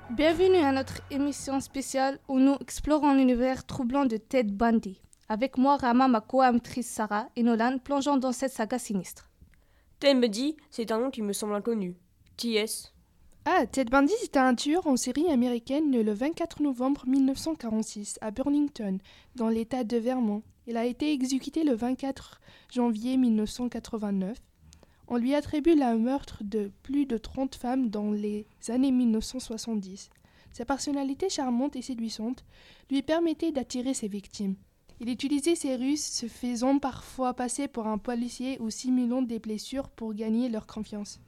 Bienvenue à notre émission spéciale où nous explorons l'univers troublant de Ted Bundy. Avec moi, Rama, ma co-amatrice Sarah et Nolan plongeons dans cette saga sinistre. Ted Bundy, c'est un nom qui me semble inconnu. T.S. Ted Bundy, c'était un tueur en série américaine né le 24 novembre 1946 à Burlington, dans l'État de Vermont. Il a été exécuté le 24 janvier 1989. On lui attribue le meurtre de plus de 30 femmes dans les années 1970. Sa personnalité charmante et séduisante lui permettait d'attirer ses victimes. Il utilisait ses ruses, se faisant parfois passer pour un policier ou simulant des blessures pour gagner leur confiance.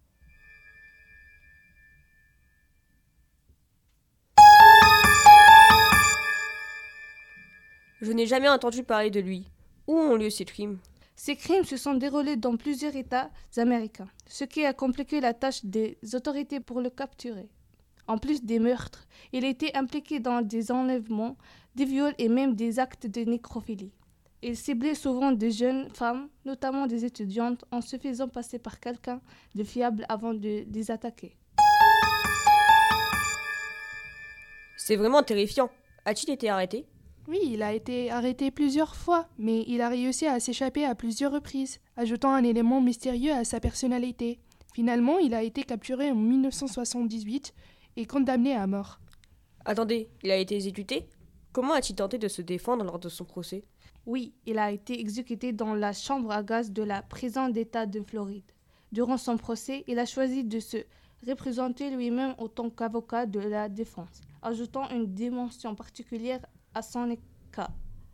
Je n'ai jamais entendu parler de lui. Où ont lieu ces crimes ? Ces crimes se sont déroulés dans plusieurs États américains, ce qui a compliqué la tâche des autorités pour le capturer. En plus des meurtres, il était impliqué dans des enlèvements, des viols et même des actes de nécrophilie. Il ciblait souvent de jeunes femmes, notamment des étudiantes, en se faisant passer par quelqu'un de fiable avant de les attaquer. C'est vraiment terrifiant. A-t-il été arrêté ? Oui, il a été arrêté plusieurs fois, mais il a réussi à s'échapper à plusieurs reprises, ajoutant un élément mystérieux à sa personnalité. Finalement, il a été capturé en 1978 et condamné à mort. Attendez, il a été exécuté ? Comment a-t-il tenté de se défendre lors de son procès ? Oui, il a été exécuté dans la chambre à gaz de la prison d'État de Floride. Durant son procès, il a choisi de se représenter lui-même en tant qu'avocat de la défense, ajoutant une dimension particulière à son cas.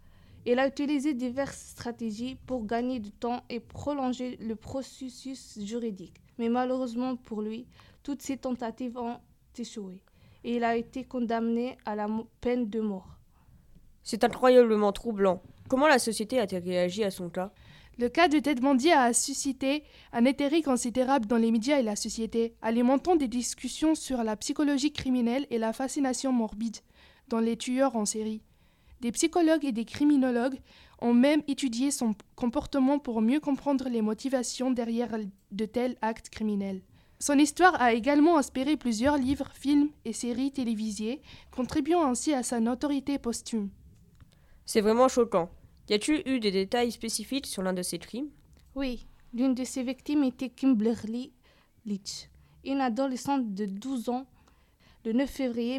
Il a utilisé diverses stratégies pour gagner du temps et prolonger le processus juridique. Mais malheureusement pour lui, toutes ces tentatives ont échoué et il a été condamné à la peine de mort. C'est incroyablement troublant. Comment la société a-t-elle réagi à son cas ? Le cas de Ted Bundy a suscité un intérêt considérable dans les médias et la société, alimentant des discussions sur la psychologie criminelle et la fascination morbide dans les tueurs en série. Des psychologues et des criminologues ont même étudié son comportement pour mieux comprendre les motivations derrière de tels actes criminels. Son histoire a également inspiré plusieurs livres, films et séries télévisées, contribuant ainsi à sa notoriété posthume. C'est vraiment choquant. Y a-t-il eu des détails spécifiques sur l'un de ces crimes ? Oui, l'une de ses victimes était Kimberly Leach, une adolescente de 12 ans. Le 9 février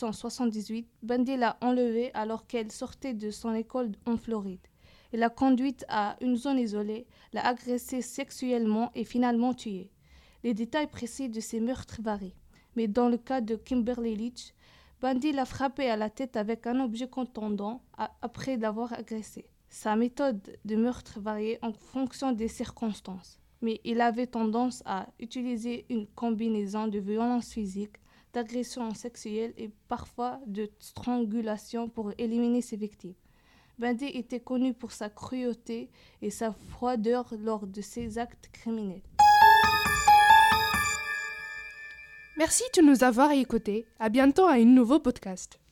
1978, Bundy l'a enlevée alors qu'elle sortait de son école en Floride. Il l'a conduite à une zone isolée, l'a agressée sexuellement et finalement tuée. Les détails précis de ces meurtres varient, mais dans le cas de Kimberly Leach, Bundy l'a frappée à la tête avec un objet contondant après l'avoir agressée. Sa méthode de meurtre variait en fonction des circonstances, mais il avait tendance à utiliser une combinaison de violence physique, d'agression sexuelle et parfois de strangulation pour éliminer ses victimes. Bundy était connu pour sa cruauté et sa froideur lors de ses actes criminels. Merci de nous avoir écoutés. À bientôt à un nouveau podcast.